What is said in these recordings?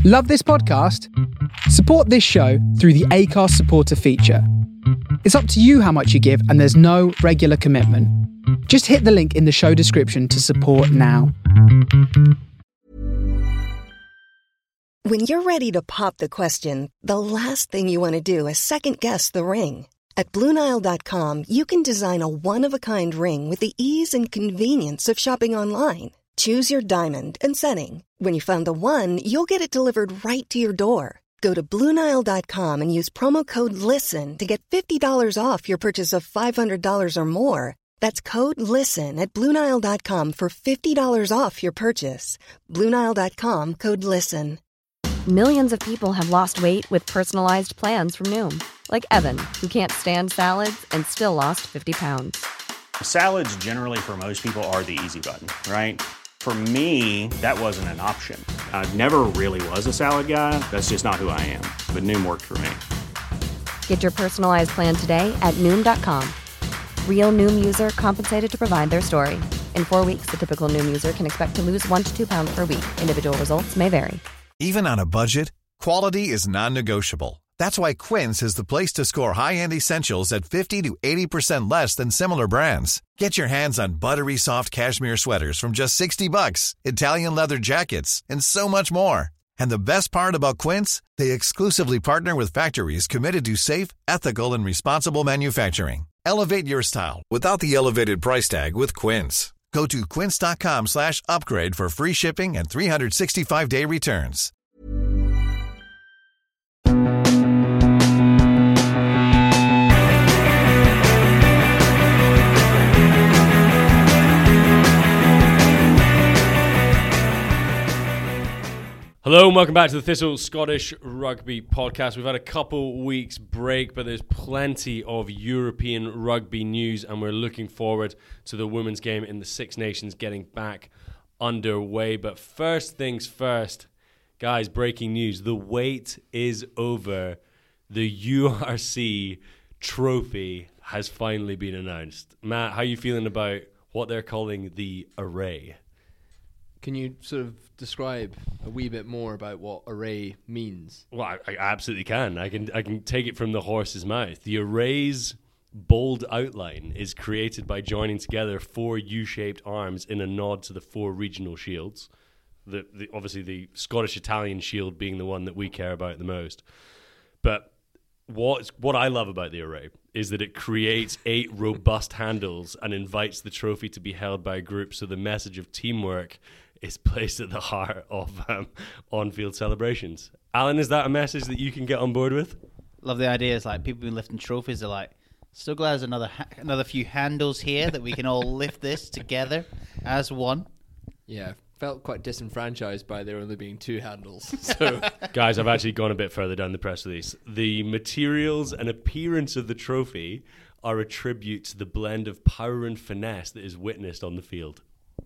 Love this podcast? Support this show through the Acast supporter feature. It's up to you how much you give, and there's no regular commitment. Just hit the link in the show description to support now. When you're ready to pop the question, the last thing you want to do is second-guess the ring. At BlueNile.com, you can design a one-of-a-kind ring with the ease and convenience of shopping online. Choose your diamond and setting. When you find the one, you'll get it delivered right to your door. Go to BlueNile.com and use promo code LISTEN to get $50 off your purchase of $500 or more. That's code LISTEN at BlueNile.com for $50 off your purchase. BlueNile.com, code LISTEN. Millions of people have lost weight with personalized plans from Noom. Like Evan, who can't stand salads and still lost 50 pounds. Salads generally for most people are the easy button, right? For me, that wasn't an option. I never really was a salad guy. That's just not who I am. But Noom worked for me. Get your personalized plan today at Noom.com. Real Noom user compensated to provide their story. In 4 weeks, the typical Noom user can expect to lose 1 to 2 pounds per week. Individual results may vary. Even on a budget, quality is non-negotiable. That's why Quince is the place to score high-end essentials at 50 to 80% less than similar brands. Get your hands on buttery soft cashmere sweaters from just $60, Italian leather jackets, and so much more. And the best part about Quince, they exclusively partner with factories committed to safe, ethical, and responsible manufacturing. Elevate your style without the elevated price tag with Quince. Go to quince.com/upgrade for free shipping and 365-day returns. Hello and welcome back to the Thistle Scottish Rugby Podcast. We've had a couple weeks break, but there's plenty of European rugby news, and we're looking forward to the women's game in the Six Nations getting back underway. But first things first, guys, breaking news. The wait is over. The URC trophy has finally been announced. Matt, how are you feeling about what they're calling the array? Can you sort of describe a wee bit more about what array means? Well, I absolutely can. I can take it from the horse's mouth. The array's bold outline is created by joining together 4 U-shaped arms in a nod to the 4 regional shields. Obviously, the Scottish-Italian shield being the one that we care about the most. But what I love about the array is that it creates 8 robust handles and invites the trophy to be held by a group. So the message of teamwork is placed at the heart of on-field celebrations. Alan, is that a message that you can get on board with? Love the idea. It's like people been lifting trophies. They're like, so glad there's another few handles here that we can all lift this together as one. Yeah, felt quite disenfranchised by there only being 2 handles. So, guys, I've actually gone a bit further down the press release. The materials and appearance of the trophy are a tribute to the blend of power and finesse that is witnessed on the field.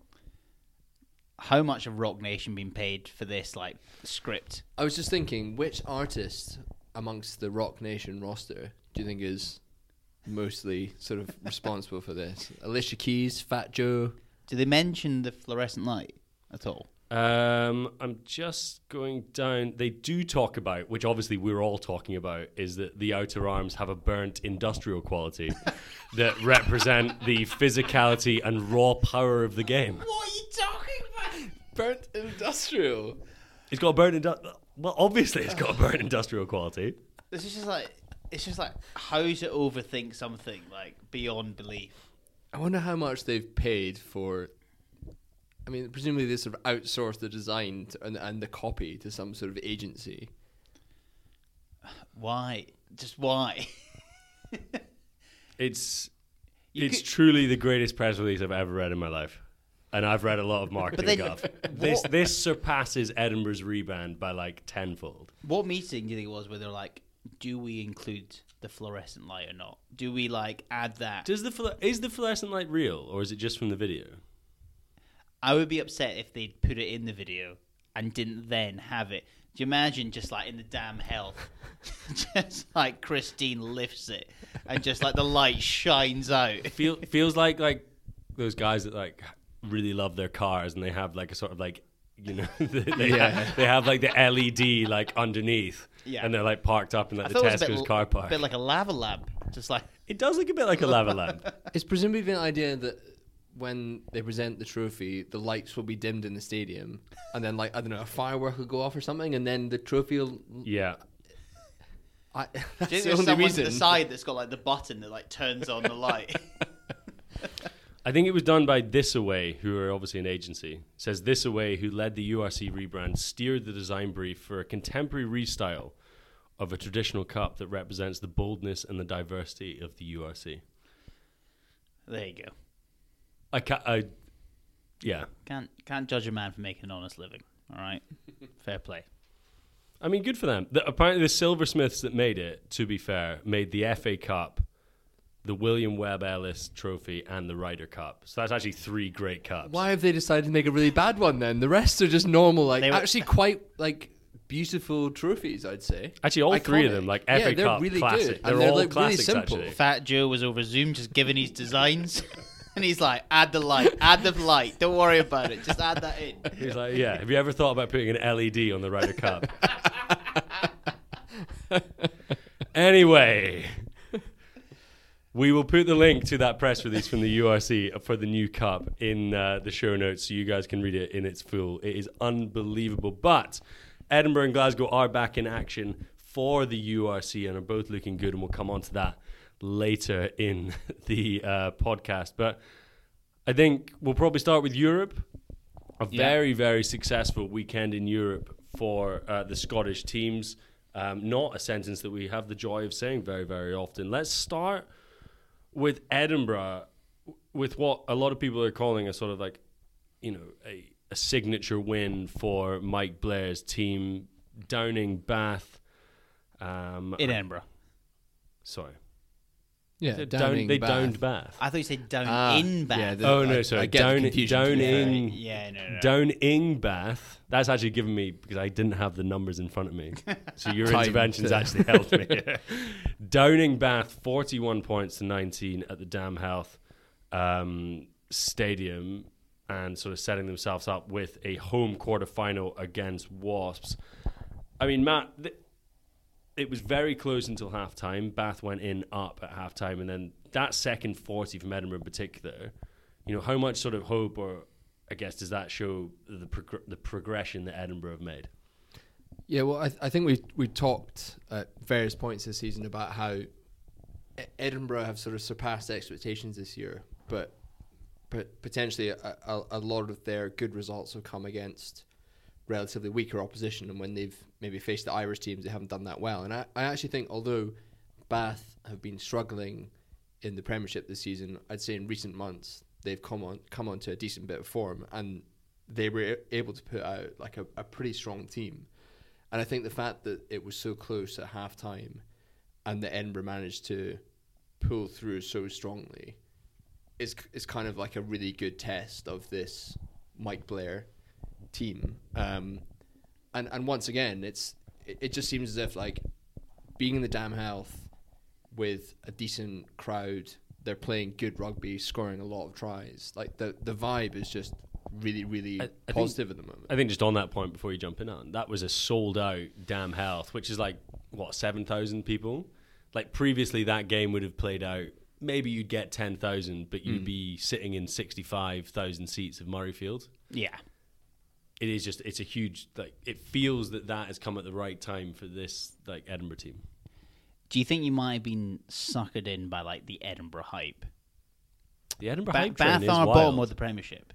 How much have Rock Nation been paid for this script? I was just thinking, which artist amongst the Rock Nation roster do you think is mostly sort of responsible for this? Alicia Keys, Fat Joe? Do they mention the fluorescent light at all? I'm just going down. They do talk about, which obviously we're all talking about, is that the outer arms have a burnt industrial quality that represent the physicality and raw power of the game. What are you talking about? Burnt industrial? It's got a burnt industrial... Well, obviously it's got a burnt industrial quality. This is just like how to overthink something beyond belief. I wonder how much they've paid for... I mean, presumably they sort of outsourced the design and the copy to some sort of agency. Why? Just why? It's truly the greatest press release I've ever read in my life. And I've read a lot of marketing guff. This surpasses Edinburgh's Reband by tenfold. What meeting do you think it was where they're like, do we include the fluorescent light or not? Do we add that? Is the fluorescent light real, or is it just from the video? I would be upset if they'd put it in the video and didn't then have it. Do you imagine just in the damn hell, just Christine lifts it and just the light shines out. Feels like those guys that really love their cars and they have a sort of you know, they have like the LED like underneath, and they're like parked up in like the Tesco's car park. A bit like a lava lamp, just like it does look a bit like a lava lamp. It's presumably the idea that when they present the trophy, the lights will be dimmed in the stadium, and then like I don't know, a firework will go off or something, and then the trophy will. Yeah. That's there's the only someone reason. to the side that's got like the button that like turns on the light. I think it was done by This Away, who are obviously an agency. It says This Away, who led the URC rebrand, steered the design brief for a contemporary restyle of a traditional cup that represents the boldness and the diversity of the URC. There you go. Can't judge a man for making an honest living. All right, fair play. I mean, good for them. Apparently, the silversmiths that made it, to be fair, made the FA Cup, the William Webb Ellis Trophy, and the Ryder Cup. So that's actually 3 great cups. Why have they decided to make a really bad one then? The rest are just normal, like They were- actually quite like beautiful trophies, I'd say. Actually, all 3 of Iconic. them, like Yeah, FA they're Cup, really classic. good. And They're they're all like really classics, simple. actually. Fat Joe was over Zoom just giving his designs. And he's like, add the light. Don't worry about it. Just add that in. He's like, yeah, have you ever thought about putting an LED on the Ryder Cup? Anyway, we will put the link to that press release from the URC for the new cup in the show notes so you guys can read it in its full. It is unbelievable. But Edinburgh and Glasgow are back in action for the URC and are both looking good, and we'll come on to that later in the podcast. But I think we'll probably start with Europe. A very, very successful weekend in Europe for the Scottish teams. Not a sentence that we have the joy of saying very, very often. Let's start with Edinburgh, with what a lot of people are calling a sort of like, you know, a signature win for Mike Blair's team, downing Bath. In Edinburgh. Sorry. Yeah, They Bath. downed Bath. I thought you said down in Bath. Sorry. I get the confusion. Downing. Yeah, no. Downing Bath. That's actually given me, because I didn't have the numbers in front of me. So your Time interventions to- actually helped me. Downing Bath 41 points to 19 at the Dam Health Stadium, and sort of setting themselves up with a home quarter-final against Wasps. I mean, Matt, it was very close until half-time. Bath went in up at half-time, and then that second 40 from Edinburgh in particular, you know, how much sort of hope, or I guess, does that show the progression that Edinburgh have made? Yeah, well, I think we talked at various points this season about how Edinburgh have sort of surpassed expectations this year, but potentially a lot of their good results have come against relatively weaker opposition, and when they've maybe faced the Irish teams, they haven't done that well. And I actually think, although Bath have been struggling in the Premiership this season, I'd say in recent months they've come on to a decent bit of form, and they were able to put out like a pretty strong team. And I think the fact that it was so close at half time and that Edinburgh managed to pull through so strongly is kind of like a really good test of this Mike Blair team. And once again, it just seems as if, like, being in the Dam Health with a decent crowd, they're playing good rugby, scoring a lot of tries. Like, the vibe is just really, really positive at the moment. I think just on that point before you jump in on, that was a sold out Dam Health, which is like, what, 7,000 people? Like, previously that game would have played out, maybe you'd get 10,000, but you'd be sitting in 65,000 seats of Murrayfield. Yeah. It is just, it's a huge, like, it feels that has come at the right time for this, like, Edinburgh team. Do you think you might have been suckered in by, like, the Edinburgh hype? The Edinburgh hype train Bath is are wild. bottom of the Premiership.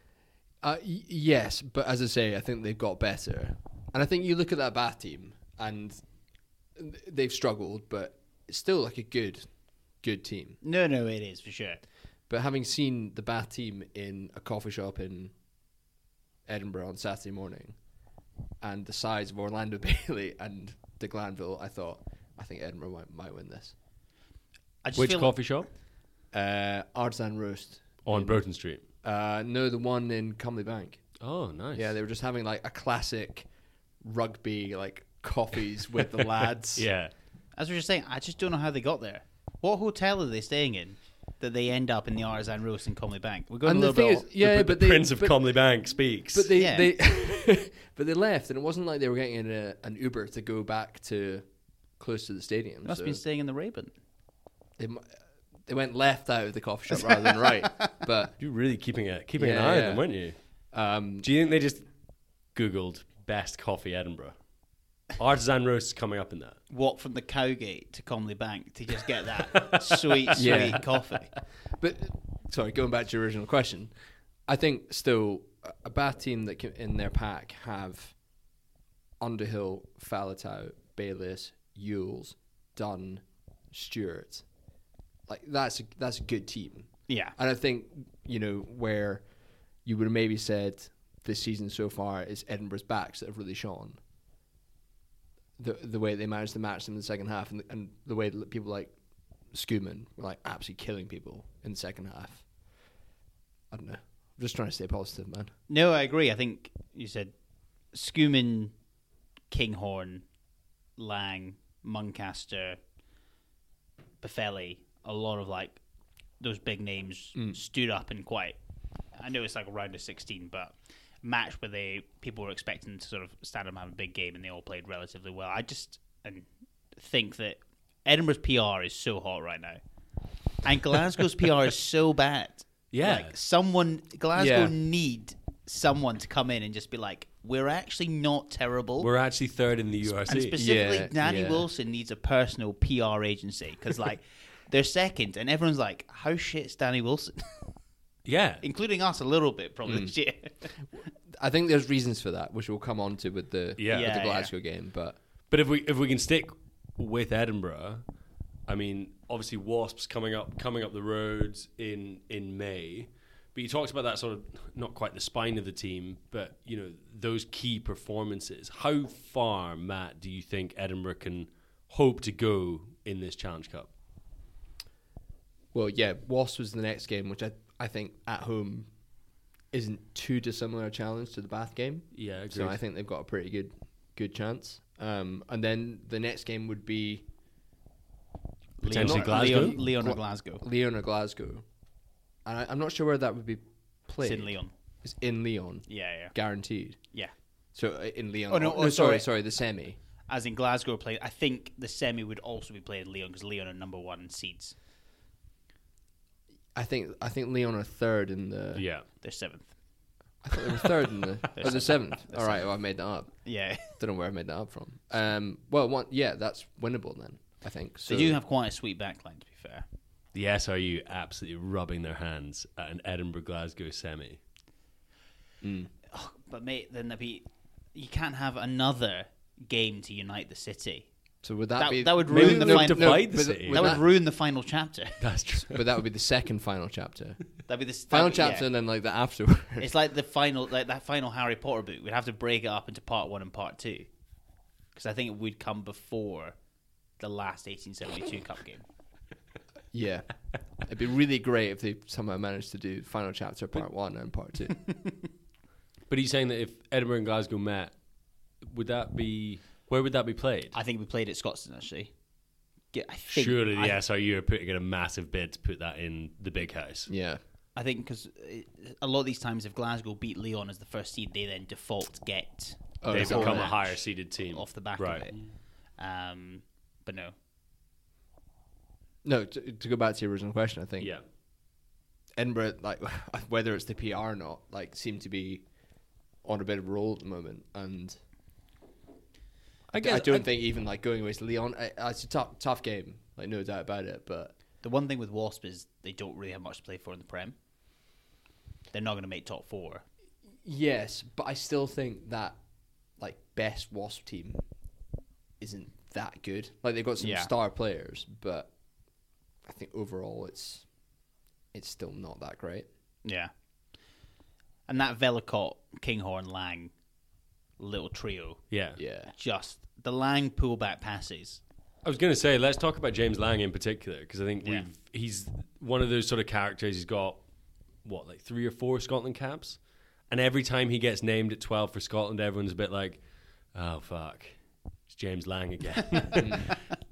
Yes, but as I say, I think they've got better. And I think you look at that Bath team, and they've struggled, but it's still like a good team. No, it is, for sure. But having seen the Bath team in a coffee shop in Edinburgh on Saturday morning, and the size of Orlando Bailey and De Glanville, I think Edinburgh might win this. Which coffee shop? Artisan Roast. On Broughton Street. No, the one in Cumley Bank. Oh, nice. Yeah, they were just having like a classic rugby like coffees with the lads. Yeah. As we were just saying, I just don't know how they got there. What hotel are they staying in? that they end up in the Artisan Roast in Comley Bank. We're going And a the little thing bit. is, yeah, the but Prince of Comley Bank speaks. But they, Yeah. but they left, and it wasn't like they were getting in an Uber to go back to close to the stadium. Must have been staying in the Raven. They went left out of the coffee shop rather than right. But You're really keeping an eye Yeah, on yeah. them, weren't you? Do you think they just Googled best coffee Edinburgh? Artisan Roast is coming up in that. Walk from the Cowgate to Comley Bank to just get that sweet Yeah. coffee. But sorry, going back to your original question, I think still a Bath team that can, in their pack have Underhill, Faletau, Bayliss, Ewells, Dunn, Stewart. Like that's a good team. Yeah. And I think, where you would have maybe said this season so far is Edinburgh's backs that have really shone. The way they managed to match them in the second half, and the way that people like Schumann were like absolutely killing people in the second half. I don't know. I'm just trying to stay positive, man. No, I agree. I think you said Schumann, Kinghorn, Lang, Muncaster, Buffelli, a lot of like those big names stood up and quite. I know it's like a round of 16, but match where people were expecting to sort of stand up and have a big game, and they all played relatively well. I just think that Edinburgh's PR is so hot right now, and Glasgow's PR is so bad. Yeah. Like Glasgow Yeah. need someone to come in and just be like, we're actually not terrible. We're actually third in the URC. And specifically, Yeah, Danny yeah. Wilson needs a personal PR agency because, like, they're second, and everyone's like, "How shit's Danny Wilson?" Yeah. Including us a little bit, probably this year. I think there's reasons for that, which we'll come on to with the Yeah. with Yeah, the Glasgow game. But But if we can stick with Edinburgh, I mean, obviously Wasps coming up the roads in May. But you talked about that sort of not quite the spine of the team, but those key performances. How far, Matt, do you think Edinburgh can hope to go in this Challenge Cup? well, yeah, Wasps was the next game, which I think at home isn't too dissimilar a challenge to the Bath game. Yeah, agreed. So I think they've got a pretty good chance. And then the next game would be Potentially Glasgow? Leon or Glasgow. Leon or Glasgow. And I'm not sure where that would be It's played. in Leon. It's in Leon. Yeah. Guaranteed. Yeah. So in Leon. Oh, no, sorry, the semi. As in Glasgow played, I think the semi would also be played in Leon because Leon are number 1 seeds. I think Leon are third in the. Yeah. They're 7th. I thought they were third in the. Oh, they're seventh. They're All right, seventh. well, I made that up. Yeah. Don't know where I made that up from. That's winnable then. I think. So They do have quite a sweet backline, to be fair. The SRU absolutely rubbing their hands at an Edinburgh-Glasgow semi. But mate, then you can't have another game to unite the city. So would that be that would Maybe ruin the they'll final. divide the but city. That would ruin the final chapter. That's true. But that would be the second final chapter. That'd be the Final that- chapter yeah. and then like the afterwards. It's like the final, like that final Harry Potter book. We'd have to break it up into part 1 and part 2, because I think it would come before the last 1872 Cup game. Yeah. It'd be really great if they somehow managed to do final chapter part 1 and part 2. But he's saying that if Edinburgh and Glasgow met, where would that be played? I think we played at Scotstoun actually. I think, Surely the SRU are putting in a massive bid to put that in the big house. Yeah. I think because a lot of these times, if Glasgow beat Leon as the first seed, they then default get They is that become right? a higher seeded team off the back right. of it. But no, No, to go back to your original question, I think Yeah. Edinburgh, like whether it's the PR or not, like seem to be on a bit of a roll at the moment, and I don't think even like going away to Leon, it's a tough game, like no doubt about it. But the one thing with Wasp is they don't really have much to play for in the Prem. They're not going to make top 4. yes, but I still think that like best Wasp team isn't that good. Like they've got some star players, but I think overall it's still not that great. Yeah. And that Velicott, Kinghorn, Lang little trio. Yeah. Just the Lang pullback passes. I was going to say, let's talk about James Lang in particular, because I think Yeah. he's one of those sort of characters. He's got, like 3 or 4 Scotland caps? And every time he gets named at 12 for Scotland, everyone's a bit like, oh, fuck. It's James Lang again.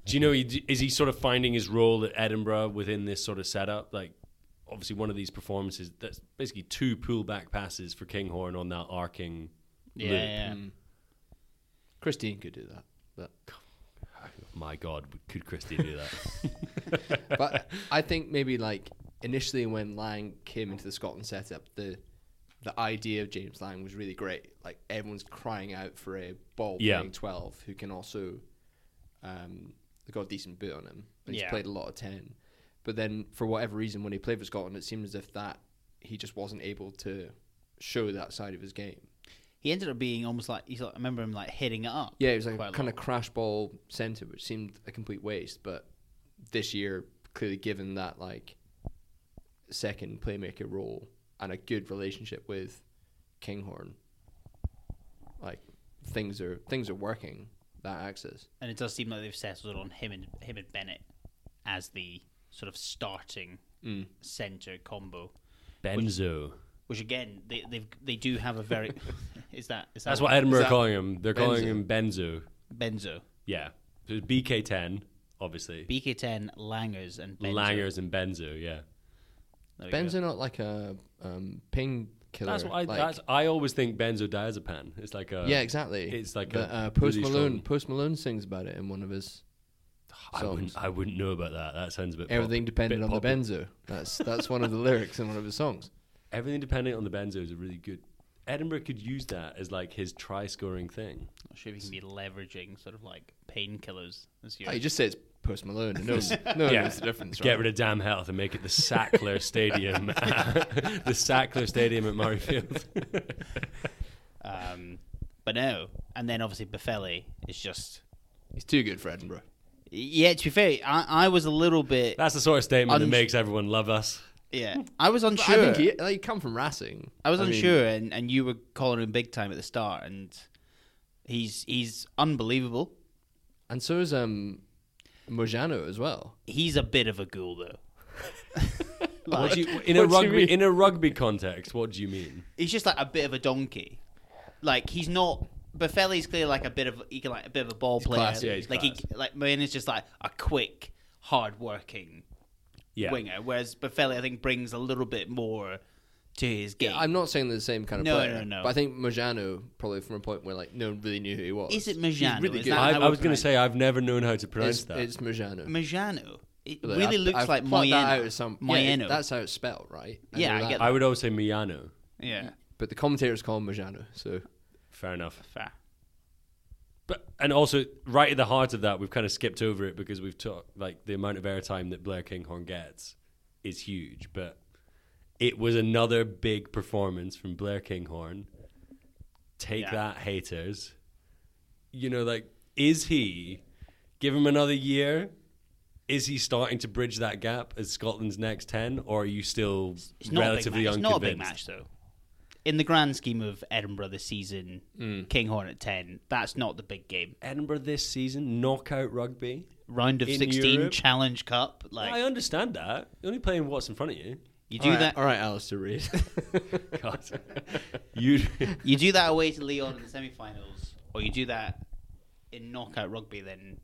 Do you know, is he sort of finding his role at Edinburgh within this sort of setup? Like, obviously one of these performances, that's basically 2 pull-back passes for Kinghorn on that arcing loop. Yeah. Christine could do that. But My God, could Christie do that? but I think maybe like initially when Lang came into the Scotland setup, the idea of James Lang was really great. Like everyone's crying out for a ball playing 12 who can also got a decent boot on him. But he's played a lot of 10. But then for whatever reason, when he played for Scotland, it seemed as if that he just wasn't able to show that side of his game. He ended up being almost like, I remember him like hitting it up. Yeah, he was like a kind of crash ball centre, which seemed a complete waste. But this year, clearly given that like second playmaker role and a good relationship with Kinghorn, like things are working that axis. And it does seem like they've settled on him and Bennett as the sort of starting centre combo. Benzo. Which again, they do have a very That's what Edinburgh are calling him. They're calling him Benzo. Benzo. Yeah. So it's BK10, obviously. BK10, Langers, and Benzo. Langers and Benzo, yeah. Benzo not like a painkiller. That's what I always think benzodiazepam. It's like a exactly. It's like Post really Malone. Post Malone sings about it in one of his songs. I wouldn't know about that. That sounds a bit. Everything depended on poppy. the benzo. That's one of the lyrics in one of his songs. Everything depending on the benzo is a really good. Edinburgh could use that as like his try-scoring thing. Not sure if he can be leveraging sort of like painkillers this year. Oh, you just say it's Post Malone. No one knows the difference. Get rid of Damn Health and make it the Sackler Stadium, the Sackler Stadium at Murrayfield. But no, and then obviously Buffelli is just. He's too good for Edinburgh. Yeah, to be fair, I was a little bit. That's the sort of statement that makes everyone love us. Yeah, I was unsure. I think he come from Racing. I was unsure, and you were calling him big time at the start, and he's unbelievable. And so is Mojano as well. He's a bit of a ghoul, though. In a rugby context, what do you mean? He's just like a bit of a donkey. Like he's not. Buffelli's clearly like a bit of a ball player. Class, yeah, he's Moyenne is just like a quick, hard-working winger, whereas Buffelli I think brings a little bit more to his game. Yeah, I'm not saying they're the same kind of player. No. But I think Mojano probably from a point where like no one really knew who he was. Is it Mojano? Really good. I was going to say I've never known how to pronounce that. It's Mojano. Mojano. It Like, really looks I've like plucked that out Moyeno. of some. Moyeno. Yeah, that's how it's spelled, right? I know get that. that. I would always say Miano. Yeah, But the commentators call him Mojano. So Fair enough. fair. And also, right at the heart of that, we've kind of skipped over it because we've talked, like, the amount of airtime that Blair Kinghorn gets is huge. But it was another big performance from Blair Kinghorn. Take that, haters. You know, like, is he, give him another year, is he starting to bridge that gap as Scotland's next 10? Or are you still relatively unconvinced? It's not a big match, though. In the grand scheme of Edinburgh this season, Kinghorn at 10, that's not the big game. Edinburgh this season, knockout rugby. Round of In 16, Europe? Challenge Cup. Like I understand that. You're only playing what's in front of you. you do that. All right, Alistair Reid. God. You You do that away to Leon in the semi-finals, or you do that in knockout rugby. Then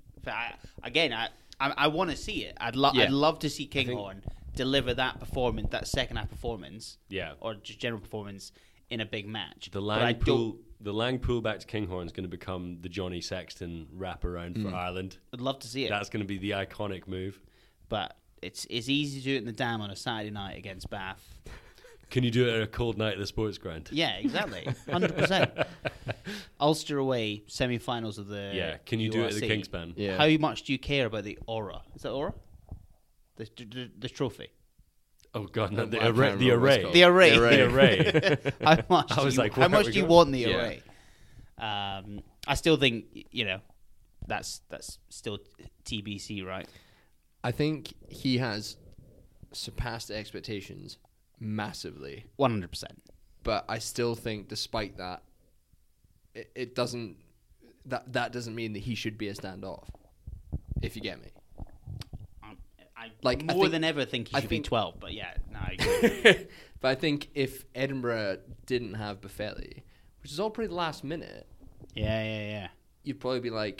I want to see it. I'd love to see Kinghorn deliver that performance, that second half performance, or just general performance in a big match. The Lang pull back to Kinghorn is going to become the Johnny Sexton wraparound for Ireland. I'd love to see it. That's going to be the iconic move. But it's easy to do it in the Dam on a Saturday night against Bath. Can you do it at a cold night at the sports ground? Yeah, exactly. 100%. Ulster away, semi-finals of the Can you do it at the URC. Kingspan? Yeah. How much do you care about the aura? Is that aura? The trophy. Oh God, no, I the can't array. remember The what it's array. called. The array. The array. How much? I was like, how where much are we do you going? want the Yeah. array? I still think that's still TBC, right? I think he has surpassed expectations massively. 100%. But I still think, despite that, it doesn't. That doesn't mean that he should be a standoff. If you get me. I Like, I more think- than ever think he I should be think- 12. But yeah, no, I agree. But I think if Edinburgh didn't have Buffelli, which is all pretty last minute, yeah. you'd probably be like,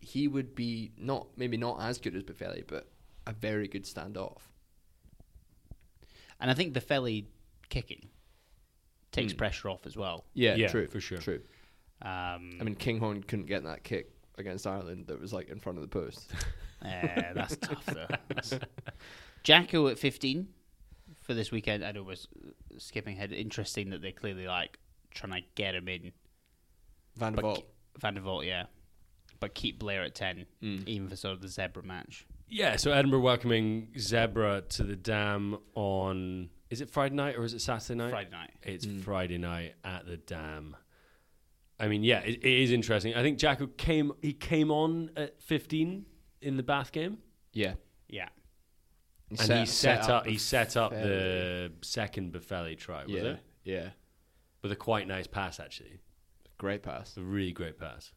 he would be maybe not as good as Buffelli, but a very good standoff. And I think Buffelli kicking takes pressure off as well. Yeah, true, for sure. True. I mean, Kinghorn couldn't get that kick against Ireland that was like in front of the post. That's tough though. Jacko at 15 for this weekend. I know we're skipping ahead. Interesting that they're clearly like trying to get him in. Van der Vaart. Van der Vaart, yeah. But keep Blair at 10, even for sort of the Zebra match. Yeah, so Edinburgh welcoming Zebra to the Dam on... Is it Friday night or is it Saturday night? Friday night. It's Friday night at the Dam. I mean, yeah, it is interesting. I think Jacko came on at 15 in the Bath game. Yeah. Yeah. And he set up the second Buffelli try, was it? Yeah. With a quite nice pass, actually. Great pass. A really great pass.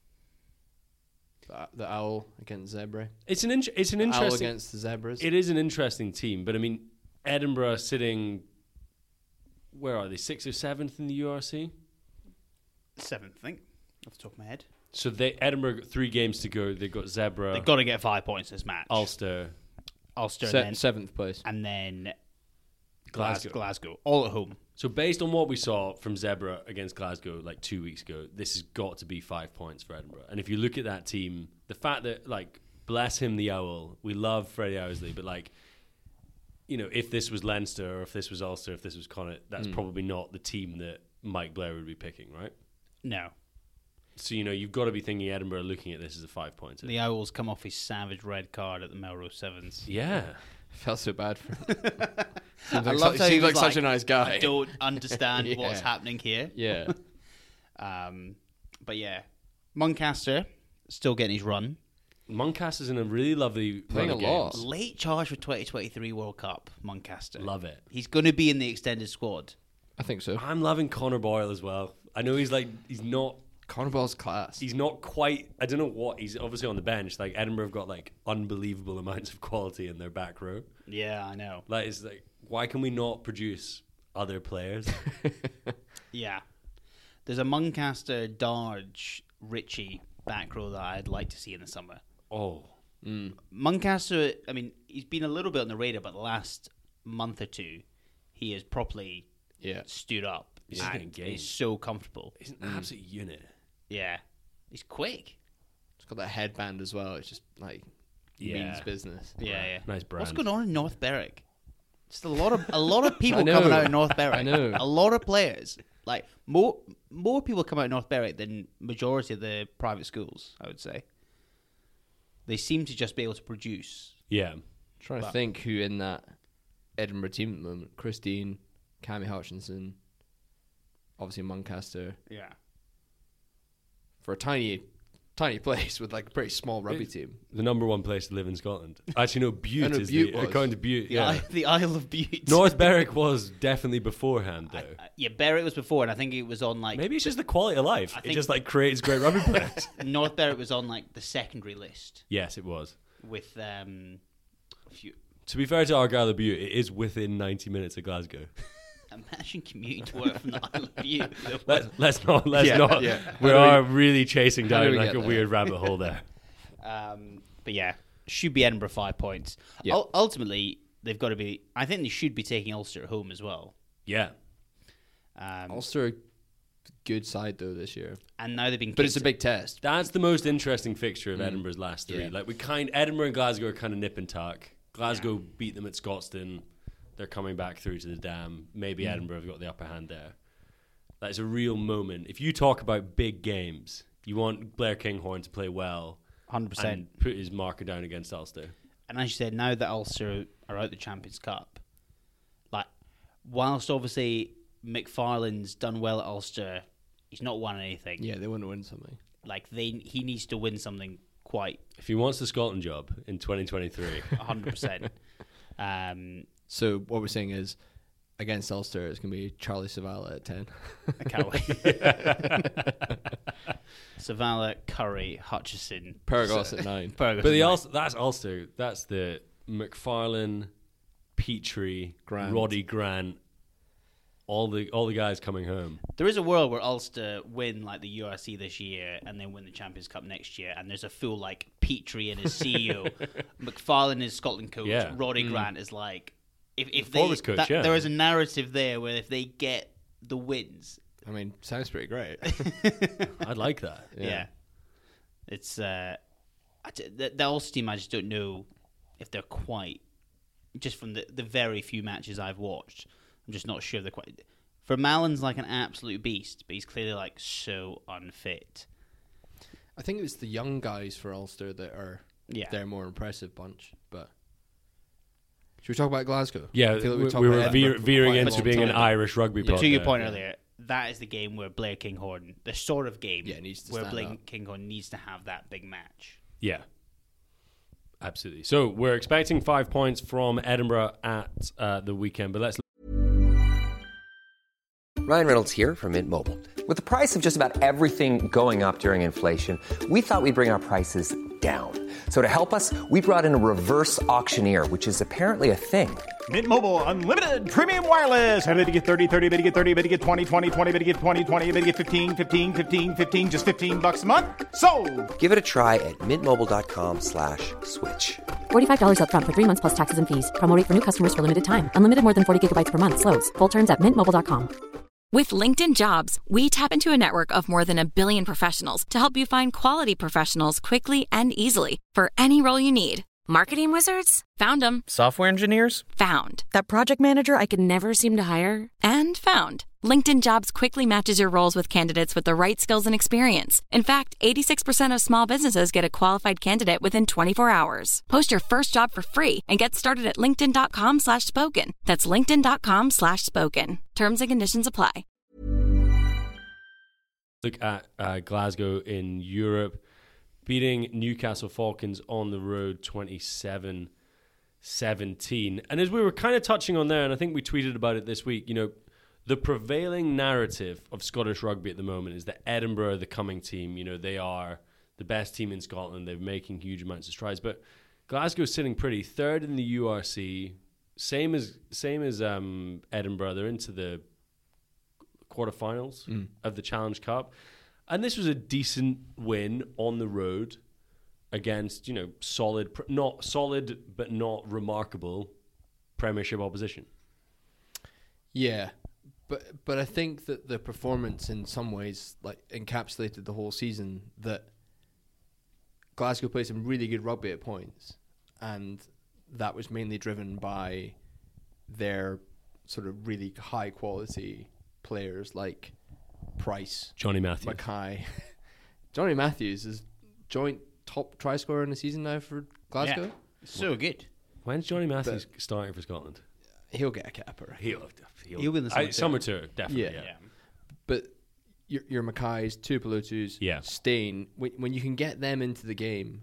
The Owl against Zebra. It's an interesting... Owl against the Zebras. It is an interesting team, but I mean, Edinburgh sitting... Where are they? 6th or 7th in the URC? 7th, I think, off the top of my head. So Edinburgh, 3 games to go. They've got Zebra... They've got to get 5 points this match. Ulster, and then 7th place. And then Glasgow. Glasgow, all at home. So based on what we saw from Zebra against Glasgow like 2 weeks ago, this has got to be 5 points for Edinburgh. And if you look at that team, the fact that, like, bless him, the Owl, we love Freddie Owsley, but, like, you know, if this was Leinster or if this was Ulster, if this was Connacht, that's probably not the team that Mike Blair would be picking, right? No. So, you know, you've got to be thinking Edinburgh looking at this as a 5 pointer. The Owls come off his savage red card at the Melrose Sevens. Yeah. Felt so bad for him. I love how he seems was like such a nice guy. I don't understand Yeah. what's happening here. Yeah. But yeah, Muncaster still getting his run. Muncaster's in a really lovely Playing run of a lot. games. Late charge for 2023 World Cup, Muncaster. Love it. He's going to be in the extended squad. I think so. I'm loving Connor Boyle as well. I know he's not Connor Boyle's class. He's not quite... I don't know what... He's obviously on the bench. Like, Edinburgh have got, like, unbelievable amounts of quality in their back row. Yeah, I know. Like, it's like, why can we not produce other players? Yeah. There's a Muncaster, Darge, Ritchie back row that I'd like to see in the summer. Oh. Muncaster, I mean, he's been a little bit on the radar, but the last month or two, he has properly stood up. He's and getting games. He's so comfortable. He's an absolute unit. Yeah. He's quick. It's got that headband as well. It's just like means business. Yeah. Nice brand. What's going on in North Berwick? Just a lot of people coming out of North Berwick. I know. A lot of players. Like more people come out of North Berwick than majority of the private schools, I would say. They seem to just be able to produce. Yeah. Trying to think who in that Edinburgh team at the moment. Christine, Cammy Hutchinson, obviously Muncaster. Yeah. For a tiny place with like a pretty small rugby team. The number one place to live in Scotland. Actually, no, Bute No, is Bute the... was. According to Bute, yeah. The Isle of Bute. North Berwick was definitely beforehand, though. Yeah, Berwick was before, and I think it was on like... Maybe it's just the quality of life. I It think- just, like, creates great rugby players. North Berwick was on like the secondary list Yes, it was. with a few... To be fair to Argyll of Bute, it is within 90 minutes of Glasgow. Imagine commuting to work from the Isle of Bute. Let's not. Yeah. We are really chasing how do down we like get a there? weird rabbit hole there. But yeah, should be Edinburgh 5 points. Yeah. Ultimately, they've got to be... I think they should be taking Ulster at home as well. Yeah. Ulster, a good side though this year. And now they've been... But it's a kicked- big test. That's the most interesting fixture of Edinburgh's last 3. Yeah. Like Edinburgh and Glasgow are kind of nip and tuck. Glasgow beat them at Scotstoun. They're coming back through to the Dam. Maybe Edinburgh have got the upper hand there. That is a real moment. If you talk about big games, you want Blair Kinghorn to play well 100%. and put his marker down against Ulster. And as you said, now that Ulster are out the Champions Cup, like, whilst obviously McFarlane's done well at Ulster, he's not won anything. Yeah, they want to win something. Like, he needs to win something quite If he wants the Scotland job in 2023, 100%. So what we're saying is, against Ulster, it's going to be Charlie Savala at 10. I can't wait. Savala, Curry, Hutchison, Paragos at 9. Ferguson. but that's Ulster. That's the McFarlane, Petrie, Grant. Roddy Grant, all the guys coming home. There is a world where Ulster win like the URC this year and then win the Champions Cup next year, and there's a full like Petrie and his CEO, McFarlane is Scotland coach, Roddy Grant is like if they forwards coach, there is a narrative there where if they get the wins, I mean, sounds pretty great. I'd like that. yeah. It's the Ulster team. I just don't know if they're quite. Just from the very few matches I've watched, I'm just not sure they're quite. Vermaelen's like an absolute beast, but he's clearly like so unfit. I think it's the young guys for Ulster that are they're more impressive bunch. But should we talk about Glasgow? Yeah, I feel like we were talked about veering quite a into long being an time. Irish rugby pod. To your there. point earlier, that is the game where Blair Kinghorn, the sort of game needs to where stand Blair up. Kinghorn needs to have that big match. Yeah. Absolutely. So we're expecting 5 points from Edinburgh at the weekend, but let's. Ryan Reynolds here from Mint Mobile. With the price of just about everything going up during inflation, we thought we'd bring our prices down. So to help us, we brought in a reverse auctioneer, which is apparently a thing. Mint Mobile Unlimited Premium Wireless. How to get 30, 30, bit to get 30, bit to get 20, 20, 20, bit to get 20, 20, bit to get 15, 15, 15, 15, just $15 a month? Sold! Give it a try at mintmobile.com/switch. $45 up front for 3 months plus taxes and fees. Promo rate for new customers for limited time. Unlimited more than 40 gigabytes per month. Slows full terms at mintmobile.com. With LinkedIn Jobs, we tap into a network of more than 1 billion professionals to help you find quality professionals quickly and easily for any role you need. Marketing wizards? Found them. Software engineers? Found. That project manager I could never seem to hire? And found. LinkedIn Jobs quickly matches your roles with candidates with the right skills and experience. In fact, 86% of small businesses get a qualified candidate within 24 hours. Post your first job for free and get started at linkedin.com/spoken. That's linkedin.com/spoken. Terms and conditions apply. Look at Glasgow in Europe, beating Newcastle Falcons on the road 27-17. And as we were kind of touching on there, and I think we tweeted about it this week, you know, the prevailing narrative of Scottish rugby at the moment is that Edinburgh are the coming team. You know, they are the best team in Scotland. They're making huge amounts of strides. But Glasgow's sitting pretty, third in the URC, same as Edinburgh. They're into the quarterfinals of the Challenge Cup. And this was a decent win on the road against, you know, not solid, but not remarkable Premiership opposition. Yeah. But I think that the performance in some ways like encapsulated the whole season, that Glasgow played some really good rugby at points, and that was mainly driven by their sort of really high quality players like Price, Johnny Matthews. Mackay. Johnny Matthews is joint top try scorer in the season now for Glasgow. Yeah. So good. When's Johnny Matthews starting for Scotland? He'll get a capper. He'll win the summer tour, definitely. Yeah. But your Mackays, Tuipulotus, Stain, when you can get them into the game,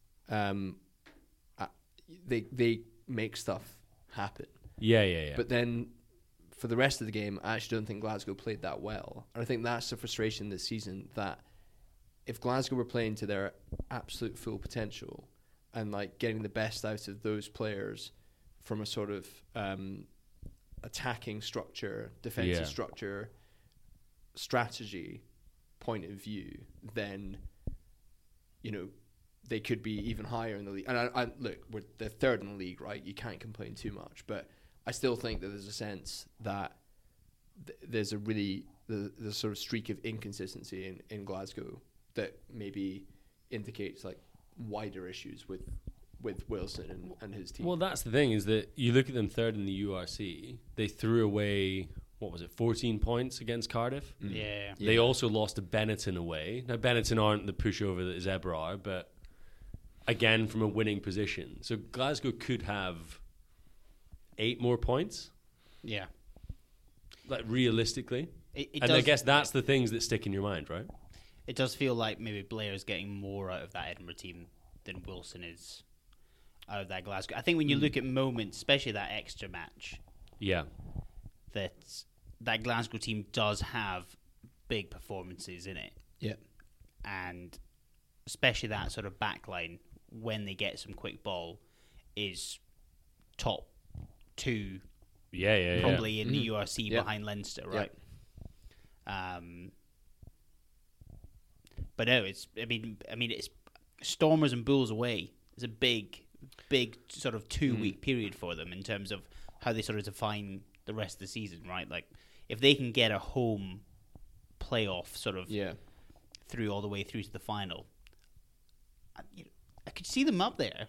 they make stuff happen. Yeah. But then for the rest of the game, I actually don't think Glasgow played that well. And I think that's the frustration this season, that if Glasgow were playing to their absolute full potential and like getting the best out of those players from a sort of attacking structure, defensive structure, strategy point of view, then, you know, they could be even higher in the league. And I look, they're third in the league, right? You can't complain too much, but I still think that there's a sense that there's a really the sort of streak of inconsistency in Glasgow that maybe indicates like wider issues with Wilson and his team. Well, that's the thing, is that you look at them third in the URC, they threw away, 14 points against Cardiff? Yeah. They also lost to Benetton away. Now, Benetton aren't the pushover that Zebre are, but again, from a winning position. So Glasgow could have 8 more points. Yeah. Like, realistically. And I guess that's the things that stick in your mind, right? It does feel like maybe Blair's getting more out of that Edinburgh team than Wilson is out of that Glasgow. I think when you look at moments, especially that extra match, that Glasgow team does have big performances in it. Yeah. And especially that sort of back line, when they get some quick ball, is top 2 Yeah. Probably in the URC behind Leinster, right? But no, it's Stormers and Bulls away. It's a big sort of 2-week period for them in terms of how they sort of define the rest of the season, right? Like, if they can get a home playoff sort of through all the way through to the final, I could see them up there.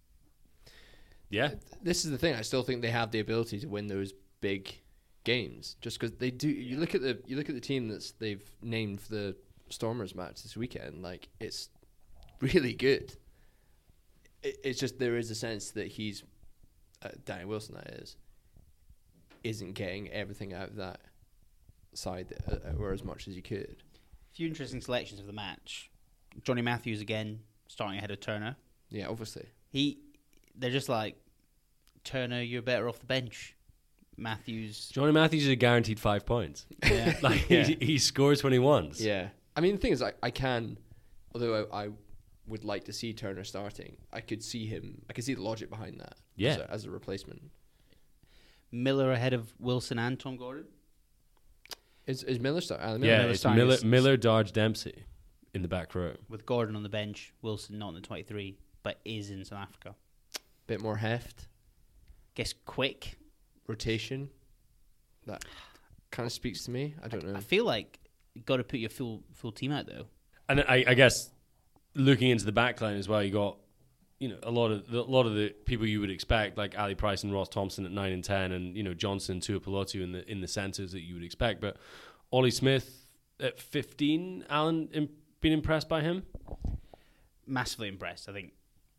Yeah. This is the thing. I still think they have the ability to win those big games, just because they do. You look at the team they've named for the Stormers match this weekend. Like, it's really good. It's just there is a sense that he's Danny Wilson, that isn't getting everything out of that side or as much as he could. A few interesting selections of the match. Johnny Matthews again starting ahead of Turner. Yeah, obviously. They're just like, Turner, you're better off the bench. Johnny Matthews is a guaranteed 5 points. Yeah. He scores when he wants. Yeah. I mean, the thing is, I can, although I would like to see Turner starting, I could see the logic behind that. Yeah. As a replacement. Miller ahead of Wilson and Tom Gordon. Is Miller starting? It's Miller, Darge, Dempsey in the back row. With Gordon on the bench, Wilson not in the 23, but is in South Africa. Bit more heft. Guess quick. Rotation. That kind of speaks to me. I don't know. I feel like you've got to put your full team out, though. And I guess looking into the back line as well, you got a lot of the people you would expect, like Ali Price and Ross Thompson at 9 and 10, and Johnson, Tuipulotu in the centres that you would expect. But Ollie Smith at 15, Alan, been impressed by him? Massively impressed. I think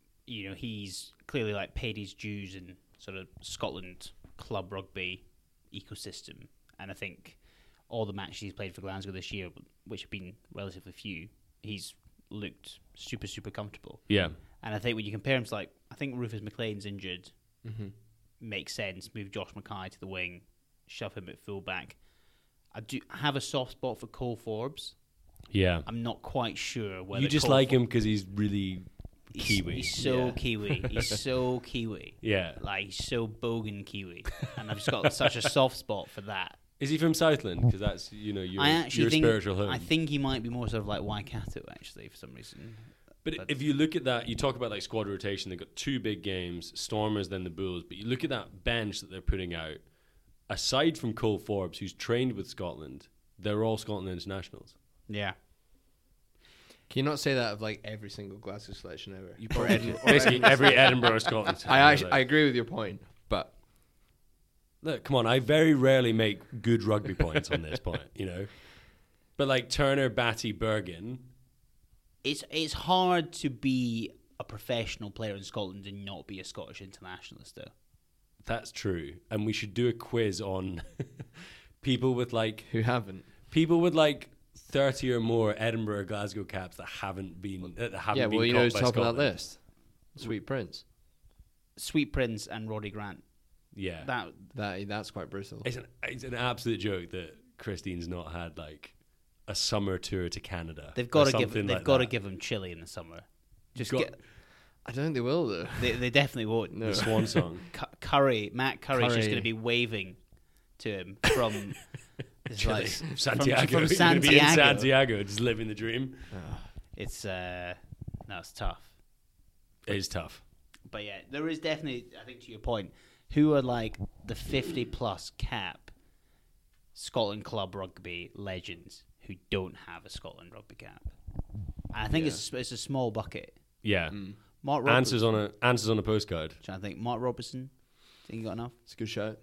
he's clearly like paid his dues in sort of Scotland club rugby ecosystem, and I think all the matches he's played for Glasgow this year, which have been relatively few, he's looked super comfortable. Yeah. And I think when you compare him to, like, I think Rufus McLean's injured, makes sense. Move Josh Mackay to the wing, shove him at fullback. I do have a soft spot for Cole Forbes. Yeah. I'm not quite sure whether you just Cole like him because he's really Kiwi. He's so Kiwi. He's so Kiwi. Yeah. Like, he's so bogan Kiwi. And I've just got such a soft spot for that. Is he from Southland? Because that's, your spiritual home. I think he might be more sort of like Waikato, actually, for some reason. But if you look at that, you talk about like squad rotation, they've got 2 big games, Stormers, then the Bulls. But you look at that bench that they're putting out, aside from Cole Forbes, who's trained with Scotland, they're all Scotland internationals. Yeah. Can you not say that of like every single Glasgow selection ever? Basically, every Edinburgh Scotland. I agree with your point, but look, come on, I very rarely make good rugby points on this point, But like Turner, Batty, Bergen. It's hard to be a professional player in Scotland and not be a Scottish internationalist, though. That's true. And we should do a quiz on people with like... Who haven't? People with like 30 or more Edinburgh, Glasgow caps that haven't been caught by Scotland. who's top of that list? Sweet Prince. Sweet Prince and Roddy Grant. Yeah. That's quite brutal. It's an absolute joke that Christine's not had like a summer tour to Canada. They've got to give him Chile in the summer. I don't think they will though. They definitely won't. No. The swan song. Matt Curry's just going to be waving to him from Chile. Santiago. From He's going to be in Santiago, just living the dream. It's tough. It is tough. But yeah, there is definitely, I think to your point, who are like the 50+ cap Scotland club rugby legends who don't have a Scotland rugby cap. And I think it's a small bucket. Yeah. Mark answers on a postcard. I think Mark Robertson. Think you got enough? It's a good shout.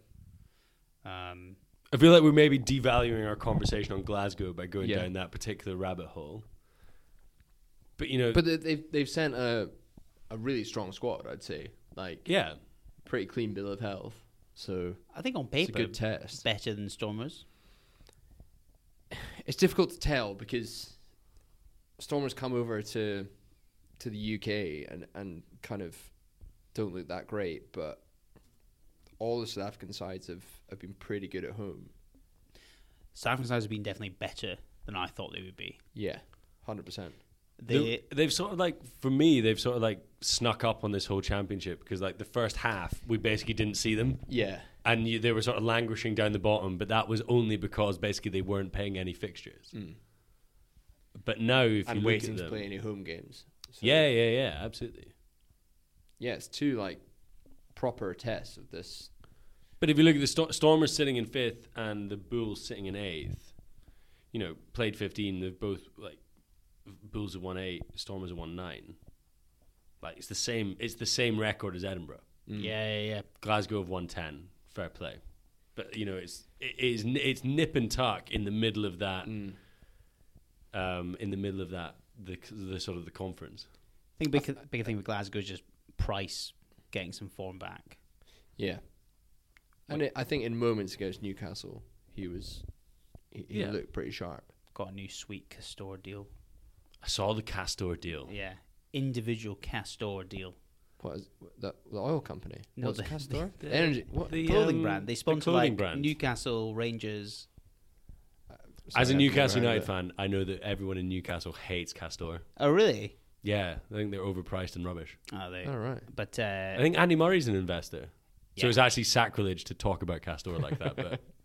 I feel like we're maybe devaluing our conversation on Glasgow by going down that particular rabbit hole. But they've sent a really strong squad, I'd say. Like pretty clean bill of health. So I think on paper, it's a good test. Better than Stormers. It's difficult to tell because Stormers come over to the UK and kind of don't look that great, but all the South African sides have been pretty good at home. South African sides have been definitely better than I thought they would be. Yeah, 100%. They've sort of like, for me, they've sort of like snuck up on this whole championship because like the first half we basically didn't see them. Yeah. And they were sort of languishing down the bottom, but that was only because basically they weren't paying any fixtures. But now, if you look waiting at them, to play any home games. So, yeah, absolutely. Yeah, it's two like proper tests of this. But if you look at the Stormers sitting in 5th and the Bulls sitting in 8th, played 15. They've both Bulls have won 8, Stormers have won 9. Like it's the same. It's the same record as Edinburgh. Yeah. Glasgow have won 10. Fair play. But it's nip and tuck in the middle of that. In the middle of that, the sort of the conference. I think bigger thing with Glasgow is just Price getting some form back. Yeah, and I think in moments against Newcastle, he looked pretty sharp. Got a new sweet Castor deal. I saw the Castor deal. Yeah, individual Castor deal. What is the oil company? No, What's the Castor? the Energy. What? The clothing brand. They sponsor clothing brand. Newcastle, Rangers. As a I've Newcastle never heard United of it. fan, I know that everyone in Newcastle hates Castor. Oh, really? Yeah, I think they're overpriced and rubbish. Oh, they. All right. But I think Andy Murray's an investor, so Yeah. it's actually sacrilege to talk about Castor like that.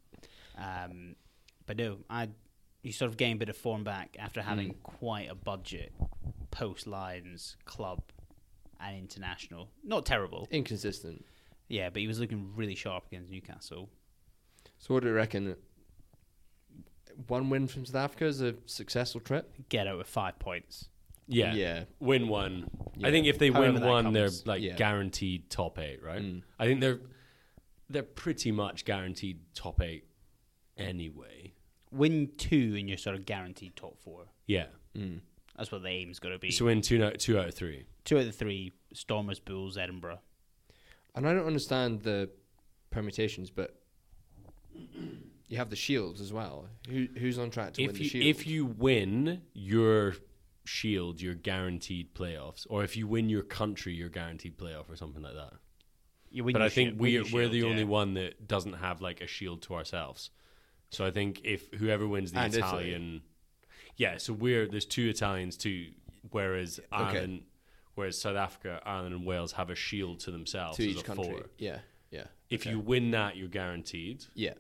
But no, you sort of gain a bit of form back after having quite a budget post Lions club and international. Not terrible. Inconsistent. Yeah, but he was looking really sharp against Newcastle. So what do you reckon? One win from South Africa is a successful trip? Get out with 5 points. Yeah. Win one. Yeah. I think if they However win that one, comes. they're guaranteed top 8, right? I think they're pretty much guaranteed top 8 anyway. Win 2 and you're sort of guaranteed top 4. Yeah. That's what the aim's got to be. So win 2 out of 3. 2 out of the 3, Stormers, Bulls, Edinburgh. And I don't understand the permutations, but you have the Shields as well. Who's on track to win the Shield? If you win your Shield, you're guaranteed playoffs. Or if you win your country, you're guaranteed playoff or something like that. But I think we're the only one that doesn't have like a Shield to ourselves. So I think if whoever wins the And Italian... Italy. Yeah, so there's 2 Italians too, whereas Ireland... Whereas South Africa, Ireland, and Wales have a shield to themselves to as each a country. 4. Yeah. If you win that, you're guaranteed. Yeah.